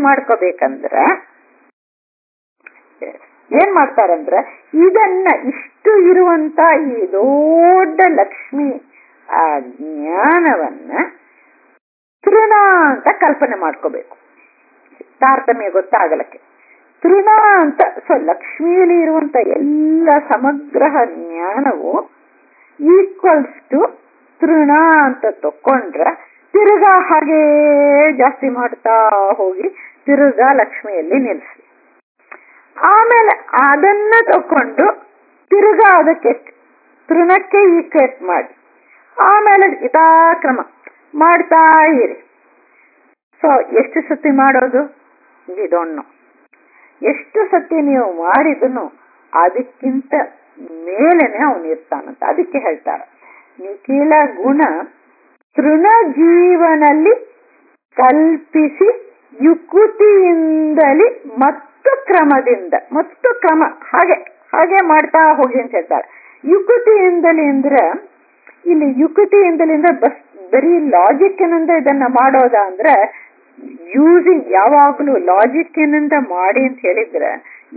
ಮಾಡ್ತಾರಂದ್ರೆ ಇದನ್ನ ಇಷ್ಟು ಇರುವಂತ ಈ ದೊಡ್ಡ ಲಕ್ಷ್ಮಿ ಆ ಜ್ಞಾನವನ್ನ ತೃಣ ಅಂತ ಕಲ್ಪನೆ ಮಾಡ್ಕೋಬೇಕು, ತಾರತಮ್ಯ ಗೊತ್ತಾಗಲಕ್ಕೆ. ತೃಣ ಅಂತ. ಸೊ ಲಕ್ಷ್ಮಿಯಲ್ಲಿ ಇರುವಂತ ಎಲ್ಲ ಸಮಗ್ರ ಜ್ಞಾನವು ಈಕ್ವಲ್ಸ್ ಟು ತೃಣ ಅಂತ ತಕೊಂಡ್ರೆ ತಿರುಗಾ ಹಾಗೇ ಜಾಸ್ತಿ ಮಾಡ್ತಾ ಹೋಗಿ ತಿರುಗಾ ಲಕ್ಷ್ಮಿಯಲ್ಲಿ ನಿಲ್ಲಿಸಿ. ಆಮೇಲೆ ಅದನ್ನ ತಕೊಂಡು ತಿರುಗಾ ಅದಕ್ಕೆ ತೃಣಕ್ಕೆ ಈಕ್ವೇಟ್ ಮಾಡಿ ಆಮೇಲೆ ಯಥಾಕ್ರಮ ಮಾಡ್ತಾ ಇರಿ. ಸೊ ಎಷ್ಟು ಸತಿ ಮಾಡೋದು ಇದೊಣ್ಣು. ಎಷ್ಟು ಸತಿ ನೀವು ಮಾಡಿದನು ಅದಕ್ಕಿಂತ ಮೇಲೆನೆ ಅವನು ಇರ್ತಾನಂತ. ಅದಕ್ಕೆ ಹೇಳ್ತಾರೆ ನಿಖಿಲ ಗುಣ ತೃಣ ಜೀವನಲ್ಲಿ ಕಲ್ಪಿಸಿ ಯುಕುತಿಯಿಂದಲೇ ಮತ್ತು ಕ್ರಮದಿಂದ ಮತ್ತು ಕ್ರಮ ಹಾಗೆ ಮಾಡ್ತಾ ಹೋಗಿ ಅಂತ ಹೇಳ್ತಾರೆ. ಯುಕುತಿಯಿಂದಲೇ ಅಂದ್ರೆ ಇಲ್ಲಿ ಯುಕುತಿಯಿಂದಲೇ ಅಂದ್ರೆ ಬರೀ ಲಾಜಿಕ್ನಿಂದ ಇದನ್ನ ಮಾಡೋದ ಅಂದ್ರೆ ಯೂಸಿಂಗ್ ಯಾವಾಗ್ಲೂ ಲಾಜಿಕ್ನಿಂದ ಮಾಡಿ ಅಂತ ಹೇಳಿದ್ರೆ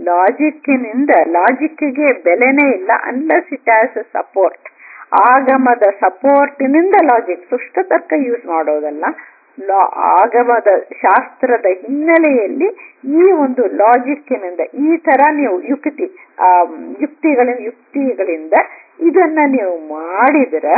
ಲಾಜಿಕ್ಗೆ ಬೆಲೆನೇ ಇಲ್ಲ ಅನ್ಲೆಸ್ ಇಟ್ ಹ್ಯಾಸ್ ಸಪೋರ್ಟ್. ಆಗಮದ ಸಪೋರ್ಟಿನಿಂದ ಲಾಜಿಕ್, ಸುಷ್ಟ ತರ್ಕ ಯೂಸ್ ಮಾಡೋದಲ್ಲ. ಆಗಮದ ಶಾಸ್ತ್ರದ ಹಿನ್ನೆಲೆಯಲ್ಲಿ ಈ ಒಂದು ಲಾಜಿಕ್ನಿಂದ ಈ ತರ ನೀವು ಯುಕ್ತಿಗಳಿಂದ ಇದನ್ನ ನೀವು ಮಾಡಿದ್ರೆ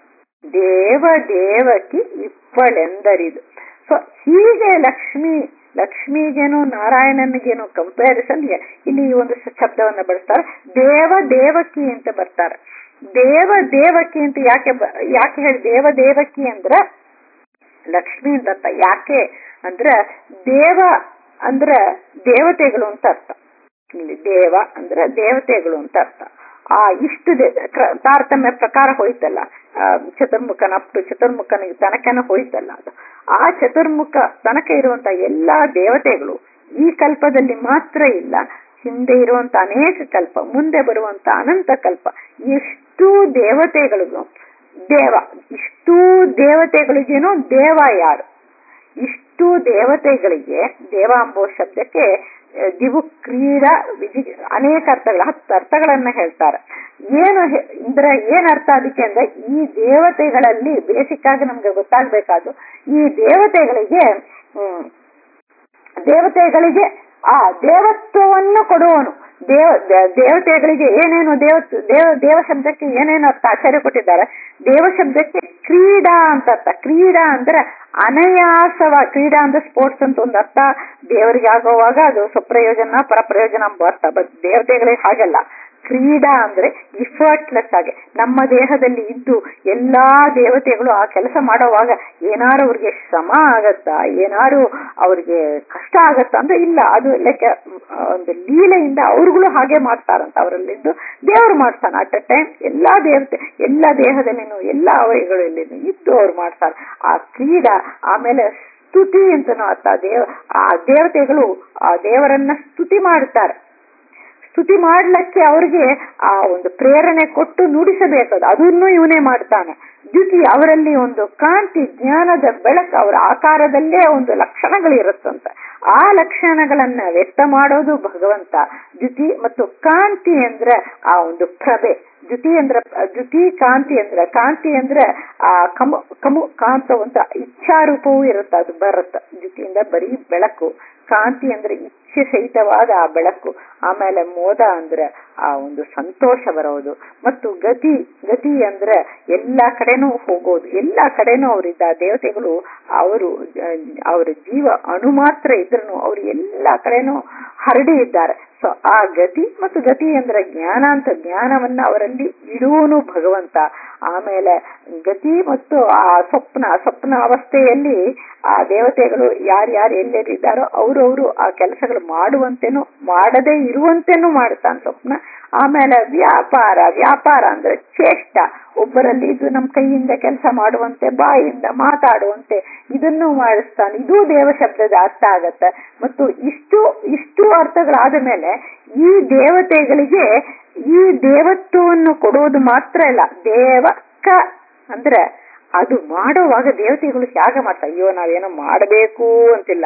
ದೇವಕಿ ಇಪ್ಪಳೆಂದರಿದು. ಸೊ ಹೀಗೆ ಲಕ್ಷ್ಮಿಗೇನು ನಾರಾಯಣನಿಗೇನು ಕಂಪ್ಯಾರಿಸನ್ ಇಲ್ಲಿ ಈ ಒಂದು ಶಬ್ದವನ್ನ ಬಳಸ್ತಾರೆ. ದೇವಕಿ ಅಂತ ಬರ್ತಾರೆ. ದೇವಕಿ ಅಂತ ಯಾಕೆ ಹೇಳಿ ದೇವಕಿ ಅಂದ್ರ ಲಕ್ಷ್ಮಿ ಅಂತ ಯಾಕೆ ಅಂದ್ರೆ ದೇವ ಅಂದ್ರೆ ದೇವತೆಗಳು ಅಂತ ಅರ್ಥ. ಇಲ್ಲಿ ದೇವ ಅಂದ್ರೆ ದೇವತೆಗಳು ಅಂತ ಅರ್ಥ. ಇಷ್ಟು ತಾರತಮ್ಯ ಪ್ರಕಾರ ಹೋಯ್ತಲ್ಲ, ಚತುರ್ಮುಖನಿಗೆ ತನಕನ ಹೋಯ್ತಲ್ಲ, ಅದು ಆ ಚತುರ್ಮುಖ ತನಕ ಇರುವಂತ ಎಲ್ಲಾ ದೇವತೆಗಳು ಈ ಕಲ್ಪದಲ್ಲಿ ಮಾತ್ರ ಇಲ್ಲ, ಹಿಂದೆ ಇರುವಂತ ಅನೇಕ ಕಲ್ಪ, ಮುಂದೆ ಬರುವಂತ ಅನಂತ ಕಲ್ಪ, ಎಷ್ಟು ದೇವತೆಗಳಿಗೂ ಇಷ್ಟೂ ದೇವತೆಗಳಿಗೇನೋ ದೇವ ಯಾರು? ಇಷ್ಟು ದೇವತೆಗಳಿಗೆ ದೇವ ಎಂಬ ಶಬ್ದಕ್ಕೆ ದಿವು ಕ್ರೀಡಾ ಅನೇಕ ಅರ್ಥಗಳ 10 ಅರ್ಥಗಳನ್ನ ಹೇಳ್ತಾರೆ. ಏನ್ ಅರ್ಥ ಅದಕ್ಕೆ ಅಂದ್ರೆ ಈ ದೇವತೆಗಳಲ್ಲಿ ಬೇಸಿಕ್ ಆಗಿ ನಮ್ಗೆ ಗೊತ್ತಾಗ್ಬೇಕಾದ್ರು ಈ ದೇವತೆಗಳಿಗೆ ಆ ದೇವತ್ವವನ್ನು ಕೊಡುವನು. ದೇವತೆಗಳಿಗೆ ಏನೇನು ದೇವ ಶಬ್ದಕ್ಕೆ ಏನೇನು ಅರ್ಥ ಆಚಾರ್ಯ ಕೊಟ್ಟಿದ್ದಾರೆ. ದೇವ ಶಬ್ದಕ್ಕೆ ಕ್ರೀಡಾ ಅಂತ ಅರ್ಥ. ಕ್ರೀಡಾ ಅಂದ್ರೆ ಕ್ರೀಡಾ ಅಂದ್ರೆ ಸ್ಪೋರ್ಟ್ಸ್ ಅಂತ ಒಂದು ಅರ್ಥ. ದೇವರಿಗೆ ಆಗುವಾಗ ಅದು ಸ್ವಪ್ರಯೋಜನ ಪರಪ್ರಯೋಜನ ಎಂಬ ಅರ್ಥ. ಬಟ್ ದೇವತೆಗಳಿಗೆ ಹಾಗಲ್ಲ. ಕ್ರೀಡಾ ಅಂದ್ರೆ ಇಫರ್ಟ್ಲೆಸ್ ಆಗಿ ನಮ್ಮ ದೇಹದಲ್ಲಿ ಇದ್ದು ಎಲ್ಲಾ ದೇವತೆಗಳು ಆ ಕೆಲಸ ಮಾಡೋವಾಗ ಏನಾರು ಅವ್ರಿಗೆ ಶ್ರಮ ಆಗತ್ತಾ, ಏನಾರು ಅವ್ರಿಗೆ ಕಷ್ಟ ಆಗತ್ತಾ ಅಂದ್ರೆ ಇಲ್ಲ. ಅದು ಲೈಕ್ ಒಂದು ಲೀಲೆಯಿಂದ ಅವ್ರುಗಳು ಹಾಗೆ ಮಾಡ್ತಾರಂತ. ಅವರಲ್ಲಿದ್ದು ದೇವರು ಮಾಡ್ತಾನೆ ಅಟ್ ಅ ಟೈಮ್. ಎಲ್ಲಾ ದೇವತೆ ಎಲ್ಲ ದೇಹದಲ್ಲಿನೂ ಎಲ್ಲಾ ಅವಯಗಳಲ್ಲಿನೂ ಇದ್ದು ಅವ್ರು ಮಾಡ್ತಾರೆ ಆ ಕ್ರೀಡಾ. ಆಮೇಲೆ ಸ್ತುತಿ ಅಂತನೂ ಆ ದೇವತೆಗಳು ಆ ದೇವರನ್ನ ಸ್ತುತಿ ಮಾಡ್ತಾರೆ. ಸ್ತುತಿ ಮಾಡ್ಲಿಕ್ಕೆ ಅವ್ರಿಗೆ ಆ ಒಂದು ಪ್ರೇರಣೆ ಕೊಟ್ಟು ನುಡಿಸಬೇಕದು, ಅದನ್ನು ಇವನೇ ಮಾಡ್ತಾನೆ. ದ್ಯುತಿ ಅವರಲ್ಲಿ ಒಂದು ಕಾಂತಿ, ಜ್ಞಾನದ ಬೆಳಕು, ಅವರ ಆಕಾರದಲ್ಲೇ ಒಂದು ಲಕ್ಷಣಗಳಿರುತ್ತಂತ. ಆ ಲಕ್ಷಣಗಳನ್ನ ವ್ಯಕ್ತ ಮಾಡೋದು ಭಗವಂತ. ದ್ಯುತಿ ಮತ್ತು ಕಾಂತಿ ಅಂದ್ರೆ ಆ ಒಂದು ಪ್ರಭೆ. ದ್ಯುತಿ ಕಾಂತಿ ಅಂದ್ರೆ ಆ ಕಮು ಕಾಂತವಂತ ಇಚ್ಛಾರೂಪವೂ ಇರುತ್ತೆ, ಅದು ಬರುತ್ತೆ. ದ್ಯುತಿಯಿಂದ ಬರೀ ಬೆಳಕು, ಕಾಂತಿ ಅಂದ್ರೆ ಇಚ್ಛೆ ಸಹಿತವಾದ ಆ ಬೆಳಕು. ಆಮೇಲೆ ಮೋದ ಅಂದ್ರೆ ಆ ಒಂದು ಸಂತೋಷ ಬರೋದು. ಮತ್ತು ಗತಿ ಅಂದ್ರೆ ಎಲ್ಲಾ ಕಡೆನೂ ಹೋಗೋದು, ಎಲ್ಲಾ ಕಡೆನೂ ಅವರಿದ್ದ ದೇವತೆಗಳು. ಅವರ ಜೀವ ಅಣು ಮಾತ್ರ ಇದ್ರೂ ಅವರು ಎಲ್ಲಾ ಕಡೆನೂ ಹರಡಿ ಇದ್ದಾರೆ. ಸೊ ಆ ಗತಿ ಅಂದ್ರೆ ಜ್ಞಾನ ಅಂತ, ಜ್ಞಾನವನ್ನ ಅವರಲ್ಲಿ ಇಡುವನು ಭಗವಂತ. ಆಮೇಲೆ ಗತಿ ಮತ್ತು ಆ ಸ್ವಪ್ನ ಅವಸ್ಥೆಯಲ್ಲಿ ಆ ದೇವತೆಗಳು ಯಾರ್ಯಾರು ಎಲ್ಲೆಲ್ಲಿದ್ದಾರೋ ಅವರು ಆ ಕೆಲಸಗಳು ಮಾಡುವಂತೆನೂ ಮಾಡದೇ ಇರುವಂತೆನೂ ಮಾಡ್ತಾನೆ ಸ್ವಪ್ನ. ಆಮೇಲೆ ವ್ಯಾಪಾರ ಅಂದ್ರೆ ಚೇಷ್ಟ, ಒಬ್ಬರಲ್ಲಿ ಇದು ನಮ್ಮ ಕೈಯಿಂದ ಕೆಲಸ ಮಾಡುವಂತೆ, ಬಾಯಿಂದ ಮಾತಾಡುವಂತೆ ಇದನ್ನು ಮಾಡಿಸ್ತಾನೆ. ಇದು ದೇವ ಶಬ್ದದ ಅರ್ಥ ಆಗತ್ತೆ. ಮತ್ತು ಇಷ್ಟು ಅರ್ಥಗಳಾದ ಮೇಲೆ ಈ ದೇವತೆಗಳಿಗೆ ಈ ದೇವತ್ವವನ್ನು ಕೊಡೋದು ಮಾತ್ರ ಇಲ್ಲ, ದೇವಕ ಅಂದ್ರೆ ಅದು ಮಾಡುವಾಗ ದೇವತೆಗಳು ತ್ಯಾಗ ಮಾಡ್ತಾರೆ. ಅಯ್ಯೋ ನಾವೇನೋ ಮಾಡಬೇಕು ಅಂತಿಲ್ಲ,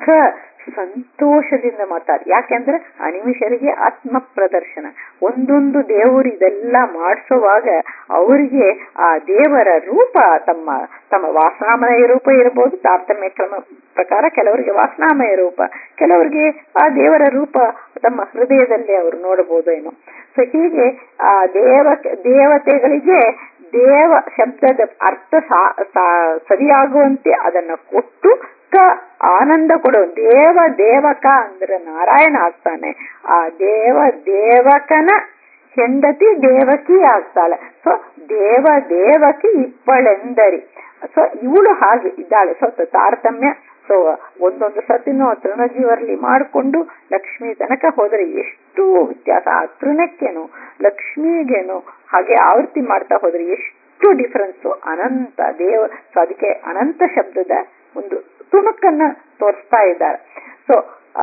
ಸಂತೋಷದಿಂದ ಮಾಡ್ತಾರೆ. ಯಾಕೆಂದ್ರೆ ಅನಿಮಿಷರಿಗೆ ಆತ್ಮ ಪ್ರದರ್ಶನ. ಒಂದೊಂದು ದೇವರು ಇದೆಲ್ಲ ಮಾಡಿಸುವಾಗ ಅವರಿಗೆ ಆ ದೇವರ ರೂಪ ತಮ್ಮ ವಾಸನಾಮಯ ರೂಪ ಇರಬಹುದು. ತಾರತಮ್ಯ ಕ್ರಮ ಪ್ರಕಾರ ಕೆಲವರಿಗೆ ವಾಸನಾಮಯ ರೂಪ, ಕೆಲವರಿಗೆ ಆ ದೇವರ ರೂಪ ತಮ್ಮ ಹೃದಯದಲ್ಲಿ ಅವರು ನೋಡಬಹುದು ಏನೋ. ಸೊ ಹೀಗೆ ಆ ದೇವತೆಗಳಿಗೆ ದೇವ ಶಬ್ದದ ಅರ್ಥ ಸರಿಯಾಗುವಂತೆ ಅದನ್ನ ಕೊಟ್ಟು ಆನಂದ ಕೊಡೋ ದೇವಕ ಅಂದ್ರೆ ನಾರಾಯಣ ಆಗ್ತಾನೆ. ಆ ದೇವಕನ ಹೆಂಡತಿ ದೇವಕಿ ಆಗ್ತಾಳೆ. ಸೊ ದೇವಕಿ ಇಪ್ಪಳೆಂದರಿ. ಸೊ ಇವಳು ಹಾಗೆ ಇದ್ದಾಳೆ. ಸೊ ತಾರತಮ್ಯ. ಸೊ ಒಂದೊಂದು ಸತಿನೂ ತೃಣಜೀವರಲ್ಲಿ ಮಾಡಿಕೊಂಡು ಲಕ್ಷ್ಮಿ ತನಕ ಹೋದರೆ ಎಷ್ಟು ವ್ಯತ್ಯಾಸ. ಆ ತೃಣಕ್ಕೇನು ಲಕ್ಷ್ಮಿಗೇನು ಹಾಗೆ ಆವೃತ್ತಿ ಮಾಡ್ತಾ ಹೋದ್ರೆ ಎಷ್ಟು ಡಿಫರೆನ್ಸು. ಅನಂತ ಸೊ ಅದಕ್ಕೆ ಅನಂತ ಶಬ್ದದ ಒಂದು ತುಣುಕನ್ನ ತೋರಿಸ್ತಾ ಇದ್ದಾರೆ. ಸೊ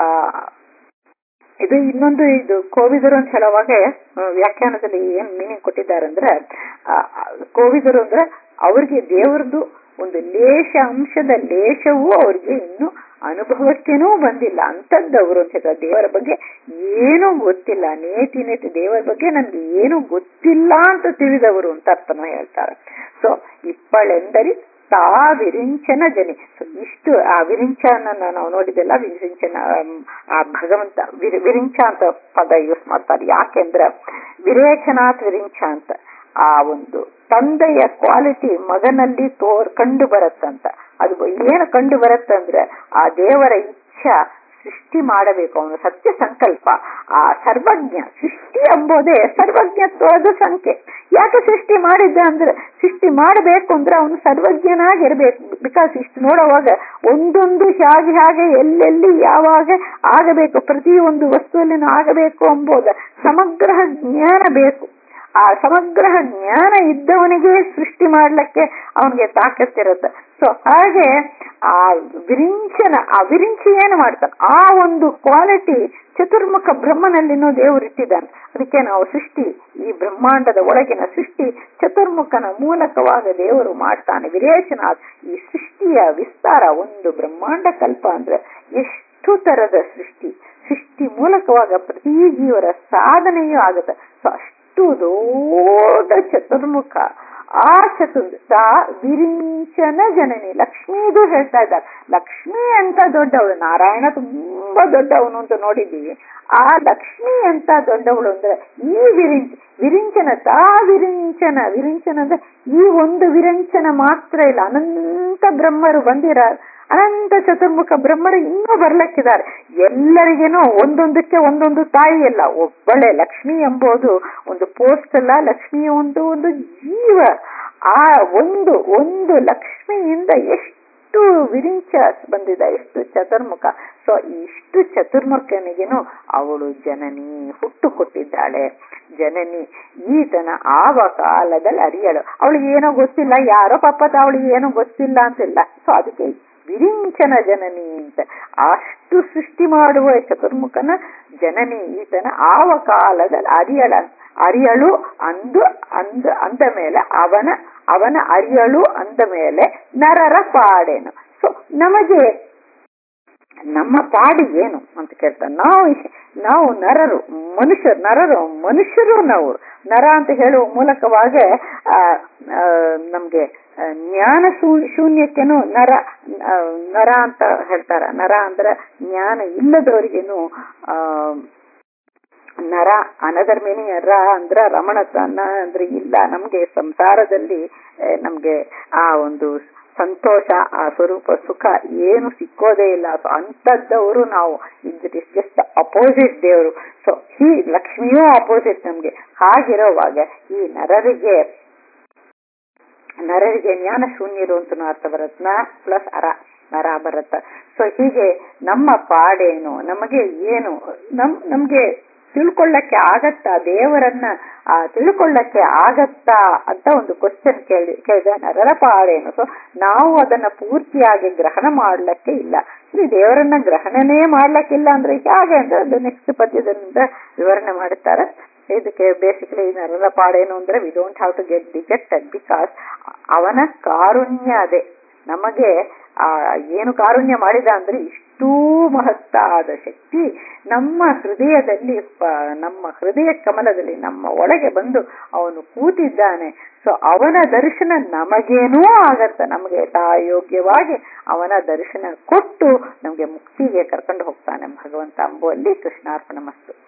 ಇದು ಕೋವಿದರು ಅಂತ ಹೇಳುವಾಗ ವ್ಯಾಖ್ಯಾನದಲ್ಲಿ ಏನ್ ಮೀನಿಂಗ್ ಕೊಟ್ಟಿದ್ದಾರೆ ಅಂದ್ರೆ, ಕೋವಿದರು ಅಂದ್ರೆ ಅವ್ರಿಗೆ ದೇವರದು ಒಂದು ಅಂಶದ ಲೇಷವೂ ಅವ್ರಿಗೆ ಇನ್ನು ಅನುಭವಕ್ಕೇನೂ ಬಂದಿಲ್ಲ ಅಂತದ್ದವರು ಅಂತ ಹೇಳ್ತಾರೆ. ದೇವರ ಬಗ್ಗೆ ಏನೂ ಗೊತ್ತಿಲ್ಲ, ನೇತಿ ದೇವರ ಬಗ್ಗೆ ನನ್ಗೆ ಏನೂ ಗೊತ್ತಿಲ್ಲ ಅಂತ ತಿಳಿದವರು ಅಂತ ಅರ್ಥನೂ ಹೇಳ್ತಾರೆ. ಸೊ ಇಪ್ಪಳೆಂದರಿ ತಾ ವಿರಿಂಚನ ಜನಿ. ಇಷ್ಟು ಆ ವಿರಿಂಚನ ನಾವು ನೋಡಿದೆಲ್ಲ, ವಿರಿಂಚನ ಆ ಭಗವಂತ ವಿರಿಂಚ ಅಂತ ಪದ ಯೂಸ್ ಮಾಡ್ತಾರೆ. ಯಾಕೆಂದ್ರೆ ವಿರೇಚನಾತ್ ವಿರಿಂಚ ಅಂತ ಆ ಒಂದು ತಂದೆಯ ಕ್ವಾಲಿಟಿ ಮಗನಲ್ಲಿ ಕಂಡು ಬರುತ್ತಂತ. ಅದು ಏನು ಕಂಡು ಬರುತ್ತಂದ್ರೆ ಆ ದೇವರ ಇಚ್ಛಾ ಸೃಷ್ಟಿ ಮಾಡಬೇಕು, ಅವನು ಸತ್ಯ ಸಂಕಲ್ಪ. ಆ ಸರ್ವಜ್ಞ ಸೃಷ್ಟಿ ಎಂಬುದೇ ಸರ್ವಜ್ಞತ್ವದ ಸಂಖ್ಯೆ. ಯಾಕೆ ಸೃಷ್ಟಿ ಮಾಡಿದ್ದ ಅಂದ್ರೆ ಸೃಷ್ಟಿ ಮಾಡಬೇಕು ಅಂದ್ರೆ ಅವನು ಸರ್ವಜ್ಞನಾಗಿರ್ಬೇಕು. ಬಿಕಾಸ್ ಇಷ್ಟು ನೋಡುವಾಗ ಒಂದೊಂದು ಹೇಗೆ ಎಲ್ಲೆಲ್ಲಿ ಯಾವಾಗ ಆಗಬೇಕು, ಪ್ರತಿಯೊಂದು ವಸ್ತುವಲ್ಲಿನೂ ಆಗಬೇಕು ಎಂಬುದು ಸಮಗ್ರ ಜ್ಞಾನ ಬೇಕು. ಆ ಸಮಗ್ರ ಜ್ಞಾನ ಇದ್ದವನಿಗೆ ಸೃಷ್ಟಿ ಮಾಡ್ಲಿಕ್ಕೆ ಅವನಿಗೆ ತಾಕತ್ತಿರುತ್ತೆ. ಸೊ ಹಾಗೆ ಆ ವಿರಿಂಚಿ ಏನು ಮಾಡ್ತಾನೆ, ಆ ಒಂದು ಕ್ವಾಲಿಟಿ ಚತುರ್ಮುಖ ಬ್ರಹ್ಮನಲ್ಲಿನೂ ದೇವರು ಇಟ್ಟಿದ್ದಾನೆ. ಅದಕ್ಕೆ ನಾವು ಸೃಷ್ಟಿ, ಈ ಬ್ರಹ್ಮಾಂಡದ ಒಳಗಿನ ಸೃಷ್ಟಿ ಚತುರ್ಮುಖನ ಮೂಲಕವಾಗ ದೇವರು ಮಾಡ್ತಾನೆ. ವಿರೇಚನ ಈ ಸೃಷ್ಟಿಯ ವಿಸ್ತಾರ. ಒಂದು ಬ್ರಹ್ಮಾಂಡ ಕಲ್ಪ ಅಂದ್ರೆ ಎಷ್ಟು ತರದ ಸೃಷ್ಟಿ ಮೂಲಕವಾಗ ಪ್ರತಿ ಜೀವರ ಸಾಧನೆಯೂ ಆಗುತ್ತೆ. ಸೊ ಅಷ್ಟು ದೊಡ್ಡ ಚತುರ್ಮುಖ. ಆ ವಿರಿಂಚನ ಜನನಿ ಲಕ್ಷ್ಮೀದು ಹೇಳ್ತಾ ಇದ್ದಾರೆ. ಲಕ್ಷ್ಮಿ ಅಂತ ದೊಡ್ಡವಳು, ನಾರಾಯಣ ತುಂಬಾ ದೊಡ್ಡವನು ಅಂತ ನೋಡಿದ್ದೀವಿ. ಆ ಲಕ್ಷ್ಮಿ ಅಂತ ದೊಡ್ಡವಳು ಅಂದ್ರೆ ಈ ವಿರಿಂಚನ ವಿರಿಂಚನ ಅಂದ್ರೆ ಈ ಒಂದು ವಿರಿಂಚನ ಮಾತ್ರ ಇಲ್ಲ, ಅನಂತ ಬ್ರಹ್ಮರು ಅನಂತ ಚತುರ್ಮುಖ ಬ್ರಹ್ಮರು ಇನ್ನೂ ಬರ್ಲಕ್ಕಿದ್ದಾರೆ. ಎಲ್ಲರಿಗೇನೋ ಒಂದೊಂದಕ್ಕೆ ಒಂದೊಂದು ತಾಯಿ ಅಲ್ಲ, ಒಬ್ಬಳೆ ಲಕ್ಷ್ಮಿ ಎಂಬುದು ಒಂದು ಪೋಸ್ಟ್ ಅಲ್ಲ, ಲಕ್ಷ್ಮಿ ಒಂದು ಒಂದು ಜೀವ. ಆ ಒಂದು ಒಂದು ಲಕ್ಷ್ಮಿಯಿಂದ ಎಷ್ಟು ವಿರಿಂಚ ಬಂದಿದೆ, ಎಷ್ಟು ಚತುರ್ಮುಖ. ಸೊ ಇಷ್ಟು ಚತುರ್ಮುಖನಿಗೇನು ಅವಳು ಜನನಿ ಹುಟ್ಟು ಕೊಟ್ಟಿದ್ದಾಳೆ. ಜನನಿ ಈತನ ಆವ ಕಾಲದಲ್ಲಿ ಅರಿಯಳು. ಅವಳಿಗೆ ಏನೋ ಗೊತ್ತಿಲ್ಲ, ಯಾರೋ ಪಾಪದ ಅವಳಿಗೆ ಏನೋ ಗೊತ್ತಿಲ್ಲ ಅಂತಿಲ್ಲ. ಸೊ ಅದಕ್ಕೆ ವಿರಿಂಚನ ಜನನಿ ಅಂತ ಅಷ್ಟು ಸೃಷ್ಟಿ ಮಾಡುವ ಚತುರ್ಮುಖನ ಜನನಿ ಈತನ ಆವ ಕಾಲದಲ್ಲಿ ಅರಿಯಳು ಅಂದ ಮೇಲೆ ಅವನ ಅರಿಯಳು ಅಂದ ಮೇಲೆ ನರರ ಪಾಡೇನು. ಸೊ ನಮಗೆ ನಮ್ಮ ಪಾಡಿ ಏನು ಅಂತ ಕೇಳ್ತಾರೆ. ನಾವು ನರರು, ಮನುಷ್ಯರು ನಾವು ನರ ಅಂತ ಹೇಳುವ ಮೂಲಕವಾಗಿ ನಮ್ಗೆ ಜ್ಞಾನ ಶೂನ್ಯಕ್ಕೇನು ನರ ಅಂತ ಹೇಳ್ತಾರ. ನರ ಅಂದ್ರೆ ಜ್ಞಾನ ಇಲ್ಲದವರಿಗೇನು ನರ. ಅನದರ್ ಮೀನಿಂಗ್ ರ ಅಂದ್ರ ರಮಣತನ ಅಂದ್ರೆ ಇಲ್ಲ. ನಮ್ಗೆ ಸಂಸಾರದಲ್ಲಿ ನಮ್ಗೆ ಆ ಒಂದು ಸಂತೋಷ, ಆ ಸ್ವರೂಪ ಸುಖ ಏನು ಸಿಕ್ಕೋದೇ ಇಲ್ಲ. ಸೊ ಅಂತದ್ದವರು ನಾವು. ಇಟ್ ಇಸ್ ಜಸ್ಟ್ ಅಪೋಸಿಟ್ ದೇವರು. ಸೊ ಈ ಲಕ್ಷ್ಮಿಯೂ ಅಪೋಸಿಟ್ ನಮ್ಗೆ. ಹಾಗಿರೋವಾಗ ಈ ನರರಿಗೆ ಜ್ಞಾನ ಶೂನ್ಯರು ಅಂತ ಅರ್ಥ ಬರುತ್ತೆ. ಪ್ಲಸ್ ನರ ಬರುತ್ತ. ಸೊ ಹೀಗೆ ನಮ್ಮ ಪಾಡೇನು, ನಮಗೆ ಏನು, ನಮ್ಗೆ ತಿಳ್ಕೊಳ್ಳಕ್ಕೆ ಆಗತ್ತಾ, ದೇವರನ್ನ ತಿಳ್ಕೊಳ್ಳಕ್ಕೆ ಆಗತ್ತಾ ಅಂತ ಒಂದು ಕ್ವಶನ್ ಕೇಳಿದ ನರರ ಪಾಡೇನು. ಸೊ ನಾವು ಅದನ್ನ ಪೂರ್ತಿಯಾಗಿ ಗ್ರಹಣ ಮಾಡ್ಲಕ್ಕೆ ಇಲ್ಲ. ದೇವರನ್ನ ಗ್ರಹಣನೇ ಮಾಡ್ಲಕ್ಕಿಲ್ಲ ಅಂದ್ರೆ ಹೇಗೆ ಅಂತ ಅದು ನೆಕ್ಸ್ಟ್ ಪದ್ಯದಿಂದ ವಿವರಣೆ ಮಾಡುತ್ತಾರೆ. ಇದಕ್ಕೆ ಬೇಸಿಕಲಿ ನರರ ಪಾಡೇನು ಅಂದ್ರೆ we don't have to get dejected, because ಅವನ ಕಾರುಣ್ಯ ಅದೇ. ನಮಗೆ ಏನು ಕಾರುಣ್ಯ ಮಾಡಿದ ಅಂದ್ರೆ ಇಷ್ಟೂ ಮಹತ್ತಾದ ಶಕ್ತಿ ನಮ್ಮ ಹೃದಯದಲ್ಲಿ, ನಮ್ಮ ಹೃದಯ ಕಮಲದಲ್ಲಿ, ನಮ್ಮ ಒಳಗೆ ಬಂದು ಅವನು ಕೂತಿದ್ದಾನೆ. ಸೊ ಅವನ ದರ್ಶನ ನಮಗೇನೂ ಆಗತ್ತ. ನಮಗೆ ಯೋಗ್ಯವಾಗಿ ಅವನ ದರ್ಶನ ಕೊಟ್ಟು ನಮಗೆ ಮುಕ್ತಿಗೆ ಕರ್ಕೊಂಡು ಹೋಗ್ತಾನೆ ಭಗವಂತ ಅಂಬುವಲ್ಲಿ ಕೃಷ್ಣಾರ್ಪಣ ಮಸ್ತು.